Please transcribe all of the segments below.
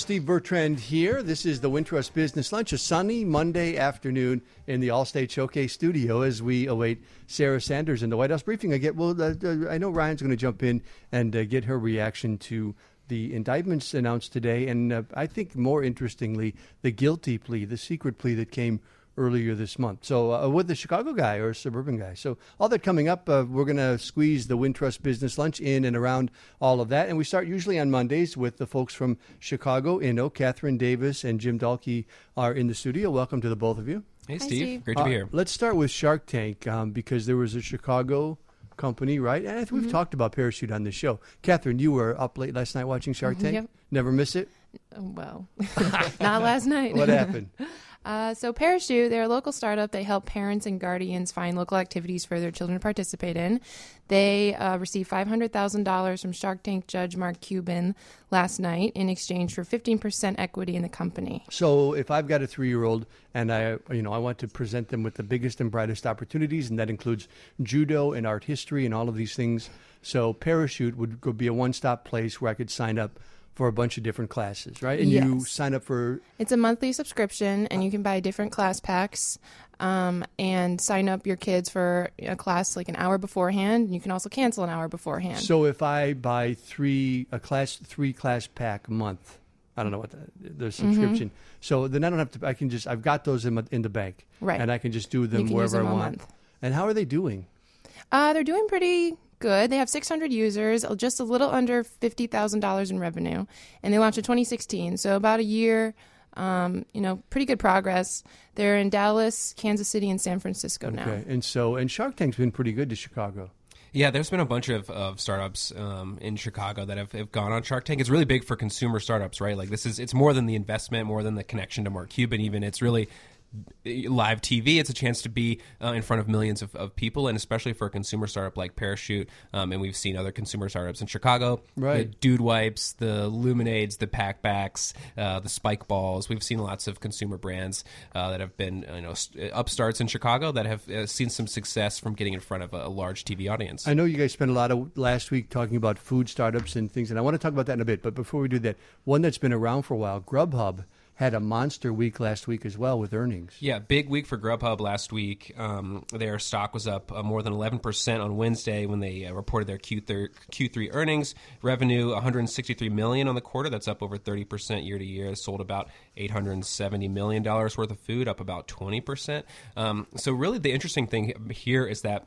Steve Bertrand here. This is the Wintrust Business Lunch, a sunny Monday afternoon in the Allstate Showcase studio as we await Sarah Sanders in the White House briefing. I know Ryan's going to jump in and get her reaction to the indictments announced today, and I think more interestingly, the guilty plea, the secret plea that came earlier this month. So with the Chicago guy or suburban guy. So all that coming up, we're going to squeeze the Wintrust Business Lunch in and around all of that. And we start usually on Mondays with the folks from Chicago. Catherine Davis and Jim Dahlke are in the studio. Welcome to the both of you. Hey, Steve. Great to be here. Let's start with Shark Tank because there was a Chicago company, right? And I think we've talked about Parachute on this show. Catherine, you were up late last night watching Shark Tank? Yep. Never miss it? Well, not last night. What happened? So Parachute, they're a local startup. They help parents and guardians find local activities for their children to participate in. They received $500,000 from Shark Tank judge Mark Cuban last night in exchange for 15% equity in the company. So if I've got a 3-year-old and I want to present them with the biggest and brightest opportunities, and that includes judo and art history and all of these things, so Parachute would be a one-stop place where I could sign up for a bunch of different classes, right? And yes. You sign up for... It's a monthly subscription, and you can buy different class packs and sign up your kids for a class like an hour beforehand. You can also cancel an hour beforehand. So if I buy three class pack a month, I don't know what the subscription. So then I don't have to. I've got those in the bank, right? And I can just do them wherever I want. Month. And how are they doing? They're doing pretty good. They have 600 users, just a little under $50,000 in revenue, and they launched in 2016. So about a year. Pretty good progress. They're in Dallas, Kansas City, and San Francisco now. Okay, and Shark Tank's been pretty good to Chicago. Yeah, there's been a bunch of startups in Chicago that have gone on Shark Tank. It's really big for consumer startups, right? Like it's more than the investment, more than the connection to Mark Cuban. Even it's really live TV. It's a chance to be in front of millions of people, and especially for a consumer startup like Parachute. And we've seen other consumer startups in Chicago, right? The Dude Wipes, the Luminades, the Packbacks, the Spike Balls. We've seen lots of consumer brands that have been upstarts in Chicago that have seen some success from getting in front of a large TV audience. I know you guys spent a lot of last week talking about food startups and things, and I want to talk about that in a bit. But before we do that, one that's been around for a while, Grubhub, had a monster week last week as well with earnings. Yeah, big week for Grubhub last week. Their stock was up more than 11% on Wednesday when they reported their Q3 earnings. Revenue, $163 million on the quarter. That's up over 30% year to year. They sold about $870 million worth of food, up about 20%. So really the interesting thing here is that,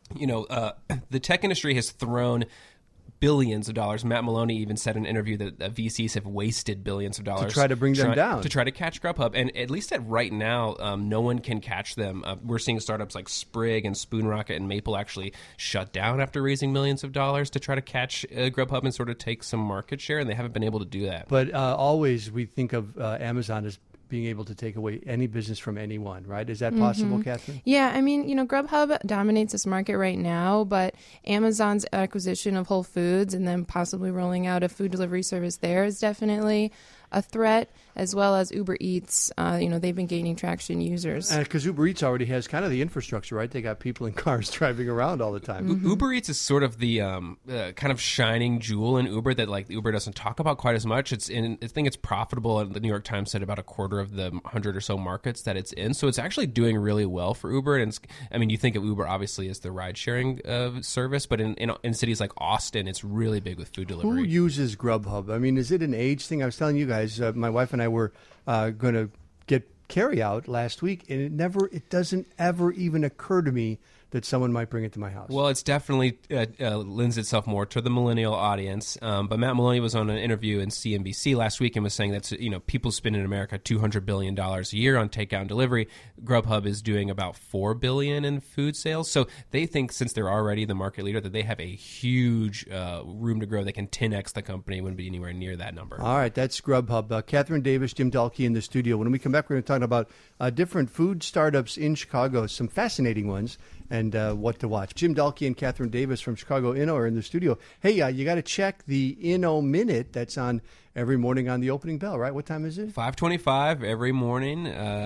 the tech industry has thrown billions of dollars. Matt Maloney even said in an interview that VCs have wasted billions of dollars to try to bring them down, to try to catch Grubhub. And at least right now, no one can catch them. We're seeing startups like Sprig and SpoonRocket and Maple actually shut down after raising millions of dollars to try to catch Grubhub and sort of take some market share, and they haven't been able to do that. But always we think of Amazon as being able to take away any business from anyone, right? Is that possible, Catherine? Yeah, I mean, Grubhub dominates this market right now, but Amazon's acquisition of Whole Foods and then possibly rolling out a food delivery service there is definitely a threat, as well as Uber Eats. They've been gaining traction users. Because Uber Eats already has kind of the infrastructure, right? They got people in cars driving around all the time. Uber Eats is sort of the kind of shining jewel in Uber that Uber doesn't talk about quite as much. I think it's profitable. The New York Times said about a quarter of the 100 or so markets that it's in. So it's actually doing really well for Uber. And you think of Uber obviously as the ride-sharing service, but in cities like Austin, it's really big with food delivery. Who uses Grubhub? I mean, is it an age thing? I was telling you guys, my wife and I were going to get carryout last week, and it doesn't ever even occur to me that someone might bring it to my house. Well, it's definitely lends itself more to the millennial audience. But Matt Maloney was on an interview in CNBC last week and was saying that people spend in America $200 billion a year on takeout and delivery. Grubhub is doing about $4 billion in food sales. So they think since they're already the market leader that they have a huge room to grow. They can 10x the company, wouldn't be anywhere near that number. All right, that's Grubhub. Catherine Davis, Jim Dahlke in the studio. When we come back, we're going to talk about different food startups in Chicago, some fascinating ones, and what to watch. Jim Dahlke and Catherine Davis from Chicago Inno are in the studio. Hey, you got to check the Inno Minute that's on every morning on the opening bell, right? What time is it? 5:25 every morning,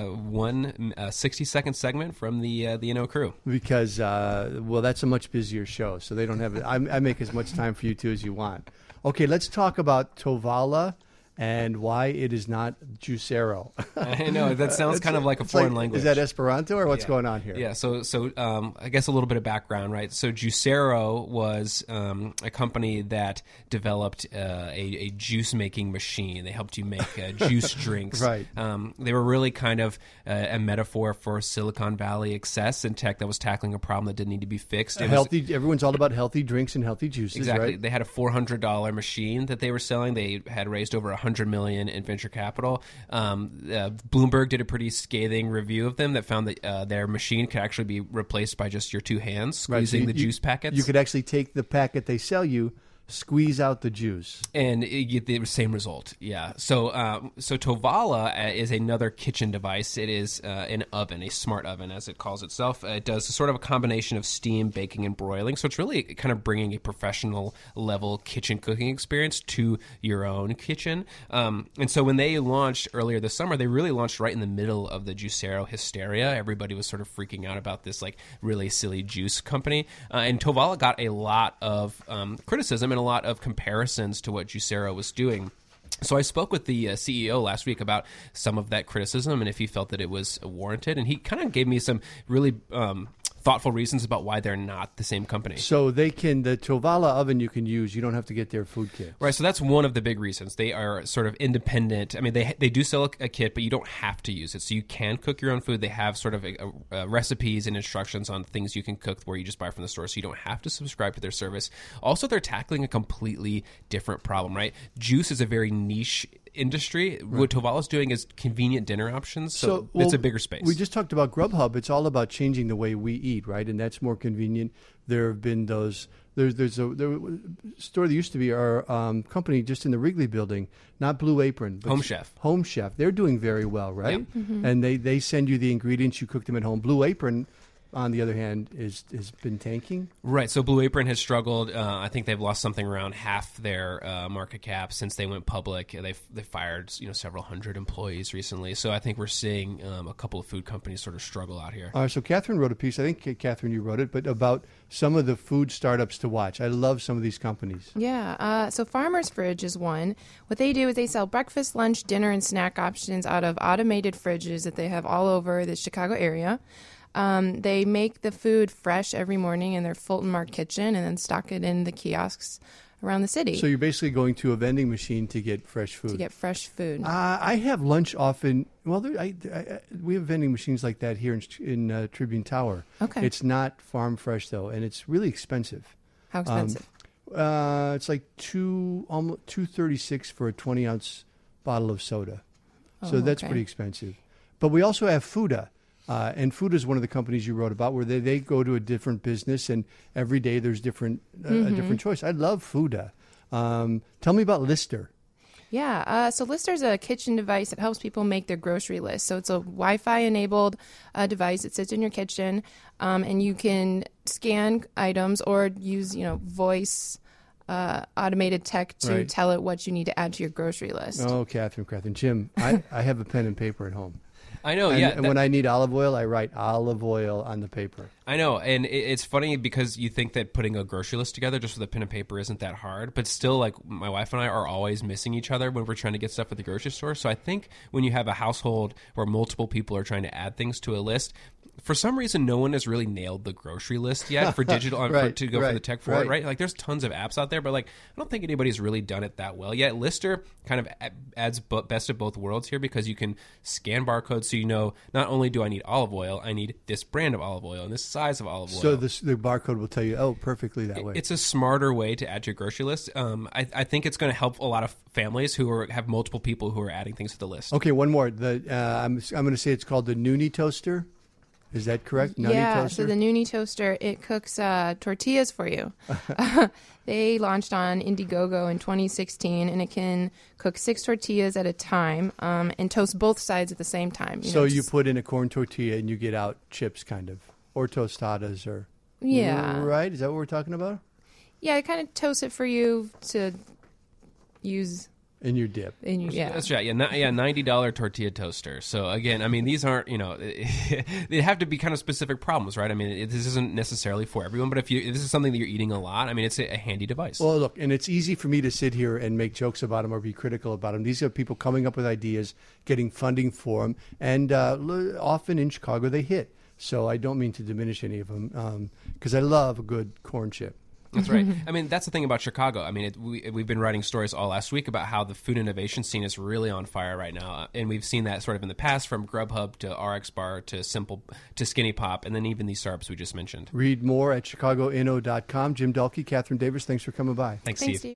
one 60-second segment from the Inno crew. Because, that's a much busier show, so they don't have it. I make as much time for you two as you want. Okay, let's talk about Tovala and why it is not Juicero. I know that sounds kind of like a foreign language. Is that Esperanto or what's Yeah. going on here? Yeah, so I guess a little bit of background, right? So Juicero was a company that developed a juice making machine. They helped you make juice drinks. Right. They were really kind of a metaphor for Silicon Valley excess in tech that was tackling a problem that didn't need to be fixed. It was- Healthy. Everyone's all about healthy drinks and healthy juices, Exactly. right? They had a $400 machine that they were selling. They had raised over $100 million in venture capital. Bloomberg did a pretty scathing review of them that found that their machine could actually be replaced by just your two hands Right, so squeezing the juice packets. You could actually take the packet they sell you, squeeze out the juice. And you get the same result, yeah. So Tovala is another kitchen device. It is an oven, a smart oven, as it calls itself. It does sort of a combination of steam, baking, and broiling. So it's really kind of bringing a professional level kitchen cooking experience to your own kitchen. And so when they launched earlier this summer, they really launched right in the middle of the Juicero hysteria. Everybody was sort of freaking out about this like really silly juice company. And Tovala got a lot of criticism and a lot of comparisons to what Juicero was doing. So I spoke with the CEO last week about some of that criticism and if he felt that it was warranted. And he kind of gave me some really thoughtful reasons about why they're not the same company. So the Tovala oven you can use. You don't have to get their food kit. Right, so that's one of the big reasons. They are sort of independent. I mean, they do sell a kit, but you don't have to use it. So you can cook your own food. They have sort of recipes and instructions on things you can cook where you just buy from the store, so you don't have to subscribe to their service. Also, they're tackling a completely different problem, right? Juice is a very niche industry. Right. What Tovala's doing is convenient dinner options, so it's a bigger space. We just talked about Grubhub. It's all about changing the way we eat, right? And that's more convenient. There have been those. There's a store that used to be our company just in the Wrigley building, not Blue Apron, but Home Chef. Home Chef. They're doing very well, right? Yep. Mm-hmm. And they send you the ingredients. You cook them at home. Blue Apron, on the other hand, has been tanking. Right. So Blue Apron has struggled. I think they've lost something around half their market cap since they went public. They fired several hundred employees recently. So I think we're seeing a couple of food companies sort of struggle out here. So Catherine wrote a piece. I think Catherine, you wrote it, but about some of the food startups to watch. I love some of these companies. Yeah. So Farmer's Fridge is one. What they do is they sell breakfast, lunch, dinner, and snack options out of automated fridges that they have all over the Chicago area. They make the food fresh every morning in their Fulton Mart kitchen and then stock it in the kiosks around the city. So you're basically going to a vending machine to get fresh food. To get fresh food. I have lunch often. Well, we have vending machines like that here in Tribune Tower. Okay. It's not farm fresh though, and it's really expensive. How expensive? It's like almost $2.36 for a 20-ounce bottle of soda. So that's pretty expensive. But we also have Fuda. And Fuda is one of the companies you wrote about where they go to a different business and every day there's a different choice. I love Fuda. Tell me about Lister. Yeah, so Lister is a kitchen device that helps people make their grocery list. So it's a Wi-Fi enabled device that sits in your kitchen, and you can scan items or use voice automated tech to tell it what you need to add to your grocery list. Oh, Catherine. Jim, I have a pen and paper at home. I know, And when I need olive oil, I write olive oil on the paper. I know, and it's funny because you think that putting a grocery list together just with a pen and paper isn't that hard, but still, like, my wife and I are always missing each other when we're trying to get stuff at the grocery store. So I think when you have a household where multiple people are trying to add things to a list, for some reason, no one has really nailed the grocery list yet for digital for the tech for it, right? Like, there's tons of apps out there, but like, I don't think anybody's really done it that well yet. Lister kind of adds best of both worlds here because you can scan barcodes, so not only do I need olive oil, I need this brand of olive oil and this size of olive oil. So the barcode will tell you, perfectly that way. It's a smarter way to add to your grocery list. I think it's going to help a lot of families who have multiple people who are adding things to the list. Okay, one more. I'm going to say it's called the Noonie Toaster. Is that correct? Nutty toaster? So the Noonie Toaster, it cooks tortillas for you. They launched on Indiegogo in 2016, and it can cook 6 tortillas at a time and toast both sides at the same time. You put in a corn tortilla and you get out chips, kind of, or tostadas, or right? Is that what we're talking about? Yeah, it kind of toasts it for you to use In your dip. That's right. Yeah, $90 tortilla toaster. So again, I mean, these aren't, they have to be kind of specific problems, right? I mean, this isn't necessarily for everyone, but if this is something that you're eating a lot, I mean, it's a handy device. Well, look, and it's easy for me to sit here and make jokes about them or be critical about them. These are people coming up with ideas, getting funding for them, and often in Chicago they hit. So I don't mean to diminish any of them because I love a good corn chip. That's right. I mean, that's the thing about Chicago. I mean, we've been writing stories all last week about how the food innovation scene is really on fire right now. And we've seen that sort of in the past, from Grubhub to RX Bar to Simple to Skinny Pop, and then even these startups we just mentioned. Read more at chicagoinno.com. Jim Delkey, Catherine Davis, thanks for coming by. Thanks, Steve.